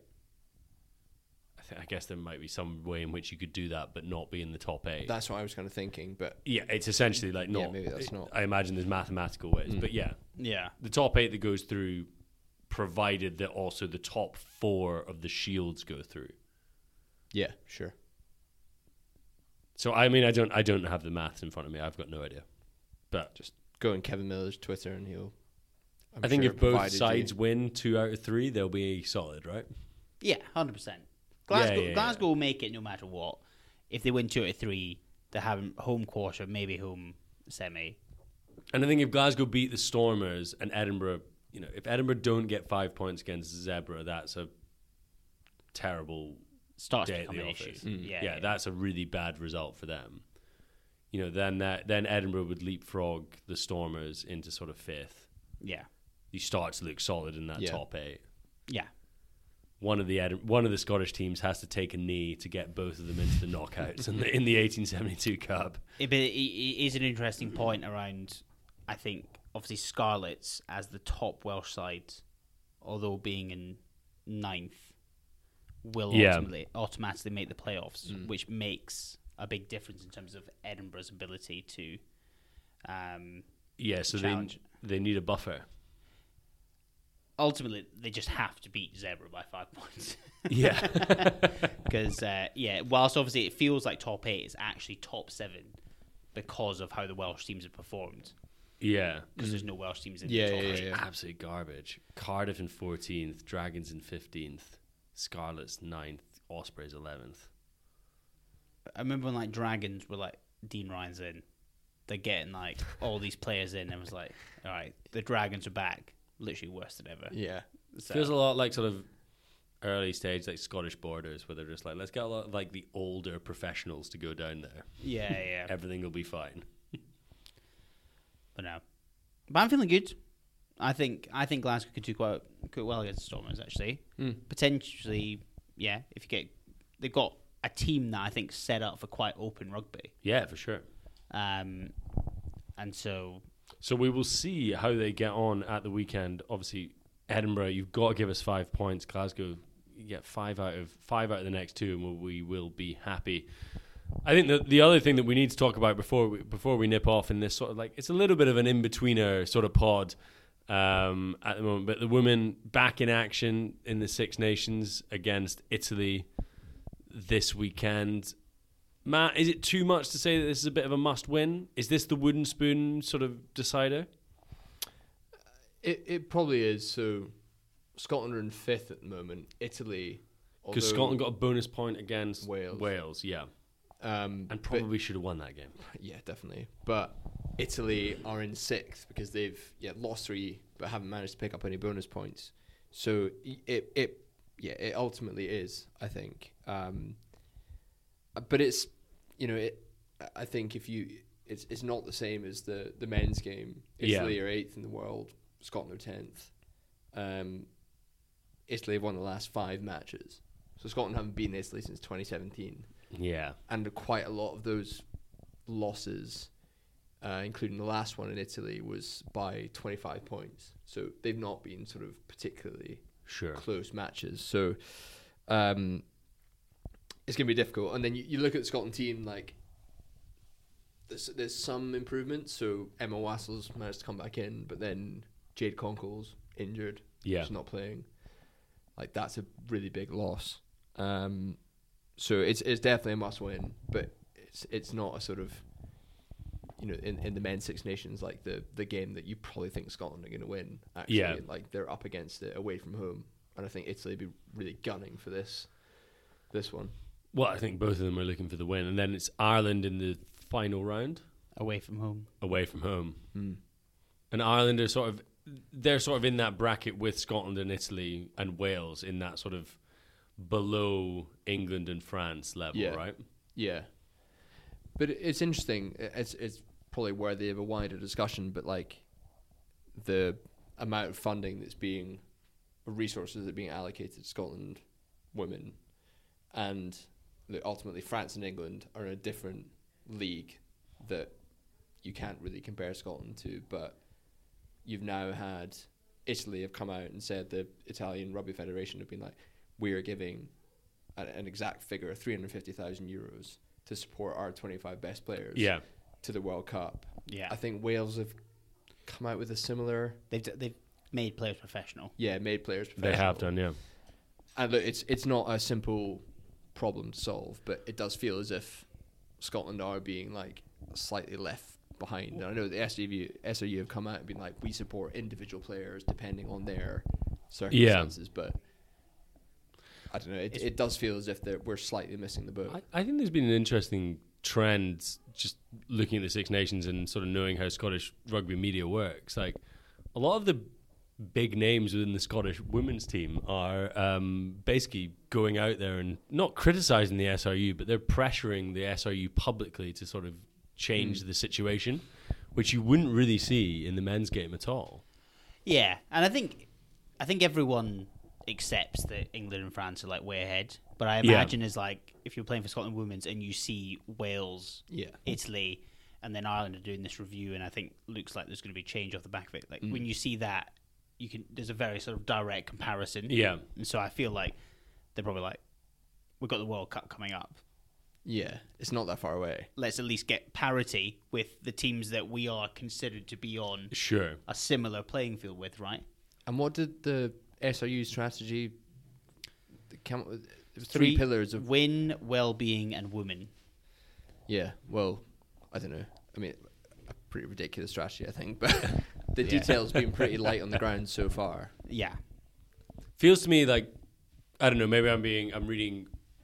I guess there might be some way in which you could do that, but not be in the top 8. That's what I was kind of thinking, but Yeah, it's essentially like not. Yeah, maybe that's not. I imagine there's mathematical ways, but yeah, the top 8 that goes through, provided that also the top 4 of the shields go through. yeah, sure. So I mean, I don't have the maths in front of me. I've got no idea, but Just go on Kevin Miller's Twitter and I'm I think sure if both provided sides you- win 2 out of 3, they'll be solid, right? Yeah, 100%. Glasgow, Yeah. Glasgow will make it no matter what. If they win 2 out of 3, they have home quarter, maybe home semi. And I think if Glasgow beat the Stormers and Edinburgh, if Edinburgh don't get 5 points against Zebra, that's a terrible Starts to day at become the an office. issue. Yeah, that's a really bad result for them. Then Edinburgh would leapfrog the Stormers into sort of 5th. Yeah. You start to look solid in that top 8. Yeah. One of the Scottish teams has to take a knee to get both of them into the knockouts in the 1872 Cup. It is an interesting point around, I think, obviously Scarlets as the top Welsh side, although being in 9th, will automatically make the playoffs, which makes a big difference in terms of Edinburgh's ability to So challenge. they need a buffer. Ultimately, they just have to beat Zebra by 5 points. Yeah. Because, whilst obviously it feels like top 8, it's actually top 7 because of how the Welsh teams have performed. Yeah. Because there's no Welsh teams in the top 8. Absolute garbage. Cardiff in 14th, Dragons in 15th, Scarlets 9th, Ospreys 11th. I remember when Dragons were Dean Ryan's in, they're getting all these players in, and it was like, all right, the Dragons are back. Literally worse than ever. Yeah. So, Feels a lot like sort of early stage Scottish Borders, where they're just let's get a lot of the older professionals to go down there. Yeah. Everything will be fine. But no. But I'm feeling good. I think Glasgow could do quite well against the Stormers, actually. Potentially, yeah, they've got a team that I think set up for quite open rugby. Yeah, for sure. And so we will see how they get on at the weekend. Obviously, Edinburgh, you've got to give us 5 points. Glasgow, you get 5 out of the next 2, and we will be happy. I think that the other thing that we need to talk about before we nip off in this sort of like, it's a little bit of an in-betweener sort of pod at the moment, but the women back in action in the Six Nations against Italy this weekend. Matt, is it too much to say that this is a bit of a must-win? Is this the wooden spoon sort of decider? It probably is. So Scotland are in 5th at the moment. Italy, because Scotland got a bonus point against Wales, yeah. And probably should have won that game. Yeah, definitely. But Italy are in 6th because they've lost 3 but haven't managed to pick up any bonus points. So it ultimately is, I think. But it's, I think it's not the same as the men's game. Italy are 8th in the world. Scotland are 10th. Italy have won the last 5 matches. So Scotland haven't beaten Italy since 2017. Yeah. And quite a lot of those losses, including the last one in Italy, was by 25 points. So they've not been sort of particularly close matches. So it's going to be difficult. And then you look at the Scotland team, like, there's some improvement. So Emma Wassell's managed to come back in, but then Jade Conkle's injured. Yeah. She's not playing. Like, that's a really big loss. So it's definitely a must win, but it's not a sort of, in the men's Six Nations, like the game that you probably think Scotland are going to win. Actually, like, they're up against it away from home, and I think Italy would be really gunning for this one. Well, I think both of them are looking for the win, and then it's Ireland in the final round. Away from home. And Ireland are they're sort of in that bracket with Scotland and Italy and Wales in that sort of below England and France level, right? Yeah. But it's interesting. It's probably worthy of a wider discussion, but like the amount of funding resources that are being allocated to Scotland women, and ultimately France and England are in a different league that you can't really compare Scotland to, but you've now had Italy have come out and said the Italian Rugby Federation have been like, we are giving an exact figure of €350,000 to support our 25 best players to the World Cup. Yeah, I think Wales have come out with a similar. They've made players professional. Yeah, made players professional. They have done, yeah. And look, it's not a simple problem to solve, but it does feel as if Scotland are being like slightly left behind. And I know the SRU have come out and been like, we support individual players depending on their circumstances, but I don't know. It does feel as if we're slightly missing the boat. I think there's been an interesting trend just looking at the Six Nations and sort of knowing how Scottish rugby media works. Like, a lot of the big names within the Scottish women's team are basically going out there and not criticising the SRU, but they're pressuring the SRU publicly to sort of change the situation, which you wouldn't really see in the men's game at all. Yeah, and I think everyone accepts that England and France are like way ahead, but I imagine is like if you're playing for Scotland women's and you see Wales, Italy, and then Ireland are doing this review, and I think looks like there's going to be change off the back of it. Like when you see that, there's a very sort of direct comparison. Yeah, and so I feel like they're probably like, we've got the World Cup coming up. Yeah, it's not that far away. Let's at least get parity with the teams that we are considered to be on a similar playing field with, right? And what did the SRU strategy? Three pillars of win, well-being, and women. Yeah, well, I don't know. I mean, a pretty ridiculous strategy, I think, but the details been pretty light on the ground so far. Yeah, feels to me like, I don't know. Maybe I'm reading,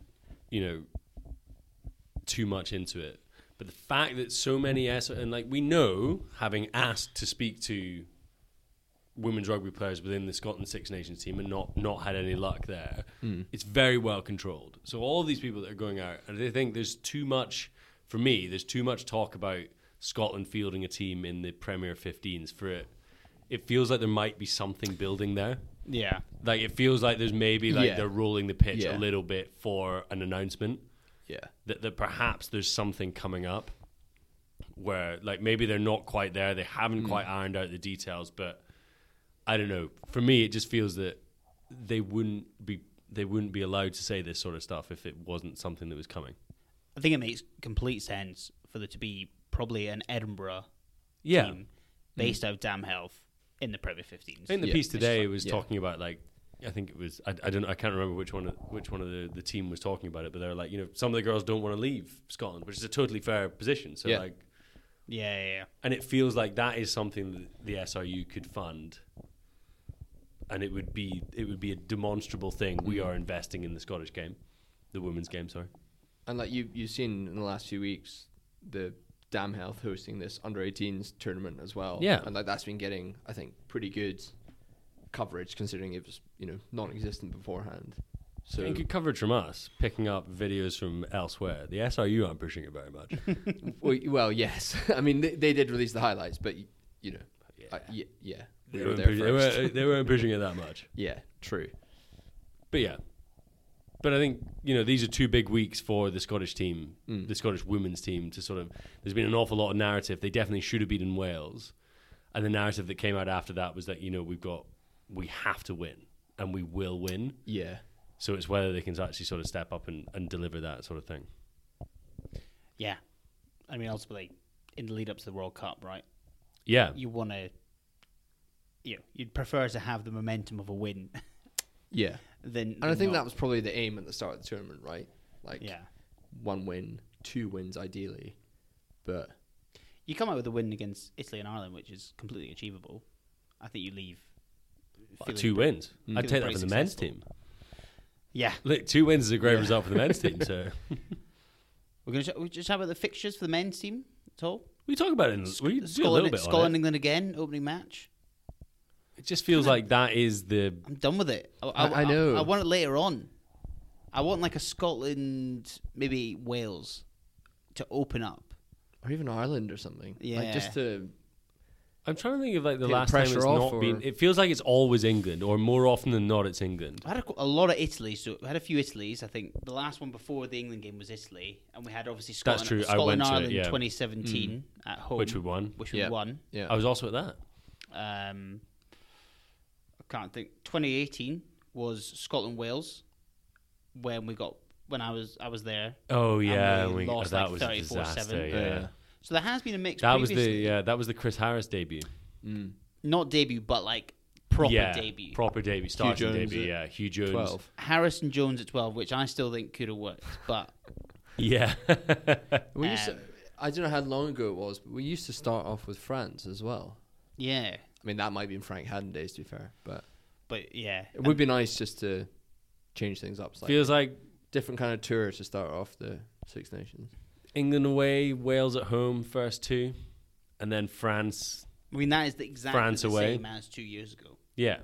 too much into it. But the fact that so many and like we know, having asked to speak to women's rugby players within the Scotland Six Nations team and not had any luck there, it's very well controlled. So all of these people that are going out, and I think there's too much, for me, there's too much talk about Scotland fielding a team in the Premier 15s for it. It feels like there might be something building there. Yeah. Like it feels like there's maybe they're rolling the pitch a little bit for an announcement. Yeah. That perhaps there's something coming up where like maybe they're not quite there. They haven't quite ironed out the details, but I don't know. For me, it just feels that they wouldn't be allowed to say this sort of stuff if it wasn't something that was coming. I think it makes complete sense for there to be probably an Edinburgh team based out of Dam Health in the Premier 15s. I think the piece today was talking about, like, I think it was, I can't remember which one of the team was talking about it, but they're like, you know, some of the girls don't want to leave Scotland, which is a totally fair position. So like, yeah. And it feels like that is something that the SRU could fund, and it would be a demonstrable thing. We are investing in the Scottish game, the women's game. Sorry. And like you've seen in the last few weeks, the Dam Health hosting this under-18s tournament as well. Yeah, and like that's been getting, I think, pretty good coverage considering it was, you know, non-existent beforehand. So and good coverage from us, picking up videos from elsewhere. The SRU aren't pushing it very much. well, yes. I mean, they did release the highlights, but you know, They weren't pushing it that much. Yeah, true. But I think, you know, these are 2 big weeks for the Scottish team, the Scottish women's team, to sort of, there's been an awful lot of narrative. They definitely should have beaten Wales. And the narrative that came out after that was that, you know, we have to win and we will win. Yeah. So it's whether they can actually sort of step up and deliver that sort of thing. Yeah. I mean, ultimately, in the lead up to the World Cup, right? Yeah. You want to, you'd prefer to have the momentum of a win. Yeah. And I think that was probably the aim at the start of the tournament, right? Like, 1 win, 2 wins ideally. But you come out with a win against Italy and Ireland, which is completely achievable. I think you leave 2 wins. I'd take that for the men's team. Yeah. Look, 2 wins is a great result for the men's team. So we're going to just talk about the fixtures for the men's team at all. We talk about it. We do a little bit. Scotland, England again, opening match. It just feels like that is I'm done with it. I know. I want it later on. I want like a Scotland, maybe Wales, to open up, or even Ireland or something. Yeah, like just to. I'm trying to think of like the last time it's not been. It feels like it's always England, or more often than not, it's England. I had a lot of Italy, so I had a few Italys. I think the last one before the England game was Italy, and we had obviously Scotland. That's true. Scotland I went Ireland to it, 2017 at home, which we won. Yeah, I was also at that. I can't think. 2018 was Scotland Wales when I was there. Oh yeah, we lost that was 34-7. Yeah. So there has been a mix. That was the Chris Harris debut. Not debut, but like proper debut. Proper debut, starting debut. Yeah, Hugh Jones. 12. Harris and Jones at 12, which I still think could have worked, but yeah. I don't know how long ago it was, but we used to start off with France as well. Yeah. I mean, that might be in Frank Hadden days, to be fair, but yeah, it would be nice just to change things up. Feels like different kind of tour to start off the Six Nations. England away, Wales at home, first 2, and then France. I mean, that is exactly the same as 2 years ago. Yeah.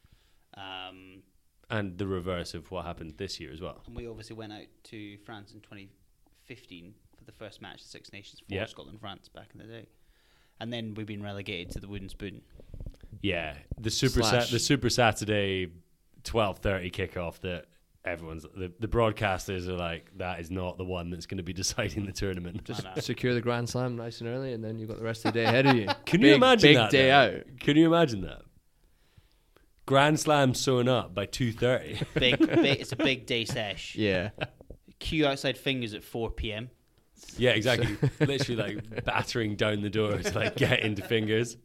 And the reverse of what happened this year as well. And we obviously went out to France in 2015 for the first match of Six Nations for Scotland-France back in the day. And then we've been relegated to the wooden spoon. Yeah, the Super Saturday 12:30 kickoff that everyone's the broadcasters are like, that is not the one that's going to be deciding the tournament. Just secure the Grand Slam nice and early, and then you've got the rest of the day ahead of you. Can you imagine big that? Day out. Can you imagine that? Grand Slam sewn up by 2:30. Big, it's a big day sesh. Yeah. Queue outside Fingers at 4 p.m. Yeah, exactly. Literally like battering down the door to like get into Fingers.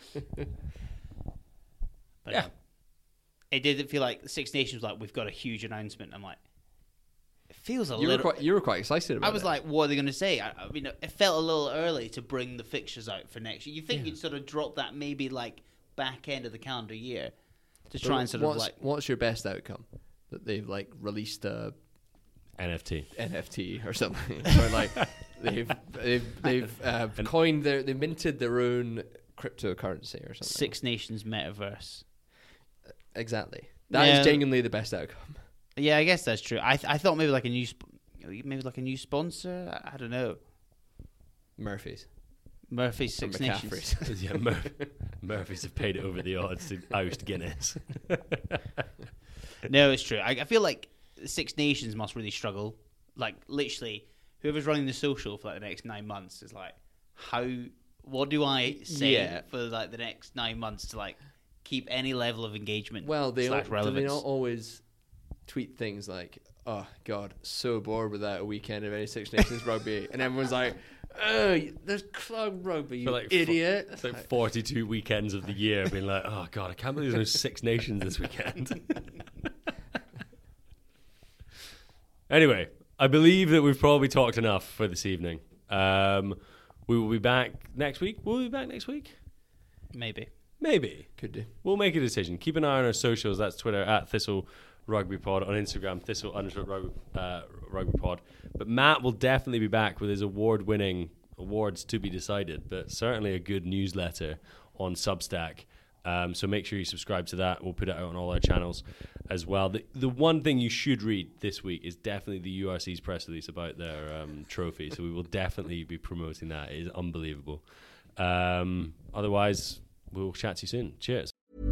But yeah. It did feel like the Six Nations was like, we've got a huge announcement. I'm like, it feels a little... You were quite excited about it. I was like, what are they going to say? I mean, it felt a little early to bring the fixtures out for next year. You think you'd sort of drop that maybe like back end of the calendar year to try and sort of like... What's your best outcome? That they've like released a... NFT or something. Or like they've coined they've minted their own cryptocurrency or something. Six Nations metaverse. Exactly. That is genuinely the best outcome. Yeah, I guess that's true. I thought maybe like a new sponsor. I don't know. Murphy's Six Nations. Yeah, Murphy's have paid it over the odds to oust Guinness. No, it's true. I feel like Six Nations must really struggle. Like literally, whoever's running the social for like the next 9 months is like, what do I say for like the next 9 months to like keep any level of engagement. Well, / relevance. do they not always tweet things like, "Oh God, so bored without a weekend of any Six Nations rugby," and everyone's like, "Oh, there's club rugby, you idiot!" It's like 42 weekends of the year, being like, "Oh God, I can't believe there's no Six Nations this weekend." Anyway, I believe that we've probably talked enough for this evening. We will be back next week. Will we be back next week? Maybe. Could do. We'll make a decision. Keep an eye on our socials. That's Twitter at Thistle Rugby Pod, on Instagram Thistle_Rugby Pod. But Matt will definitely be back with his award-winning, awards to be decided, but certainly a good newsletter on Substack. So make sure you subscribe to that. We'll put it out on all our channels as well. The one thing you should read this week is definitely the URC's press release about their trophy. So we will definitely be promoting that. It is unbelievable. Otherwise, we'll chat to you soon. Cheers.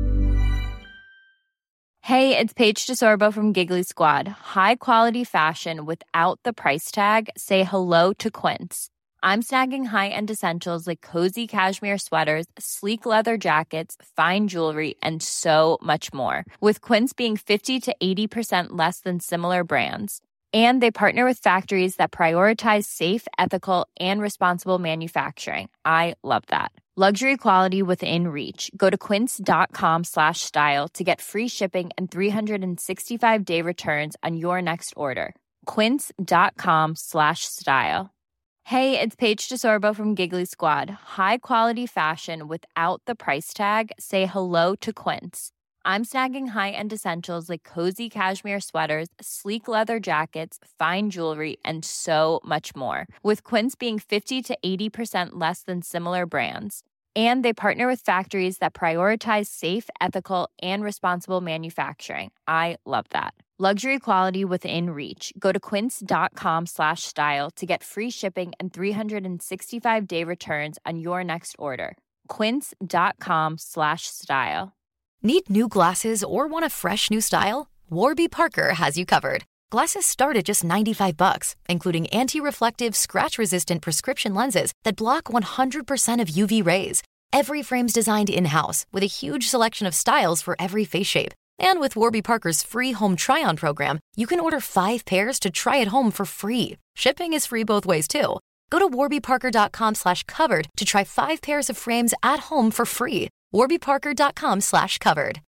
Hey, it's Paige DeSorbo from Giggly Squad. High quality fashion without the price tag. Say hello to Quince. I'm snagging high-end essentials like cozy cashmere sweaters, sleek leather jackets, fine jewelry, and so much more. With Quince being 50 to 80% less than similar brands. And they partner with factories that prioritize safe, ethical, and responsible manufacturing. I love that. Luxury quality within reach. Go to quince.com/style to get free shipping and 365-day returns on your next order. Quince.com/style. Hey, it's Paige DeSorbo from Giggly Squad. High quality fashion without the price tag. Say hello to Quince. I'm snagging high-end essentials like cozy cashmere sweaters, sleek leather jackets, fine jewelry, and so much more. With Quince being 50 to 80% less than similar brands. And they partner with factories that prioritize safe, ethical, and responsible manufacturing. I love that. Luxury quality within reach. Go to quince.com/style to get free shipping and 365-day returns on your next order. Quince.com/style. Need new glasses or want a fresh new style? Warby Parker has you covered. Glasses start at just $95, including anti-reflective, scratch-resistant prescription lenses that block 100% of UV rays. Every frame's designed in-house with a huge selection of styles for every face shape. And with Warby Parker's free home try-on program, you can order 5 pairs to try at home for free. Shipping is free both ways, too. Go to warbyparker.com/covered to try 5 pairs of frames at home for free. warbyparker.com/covered.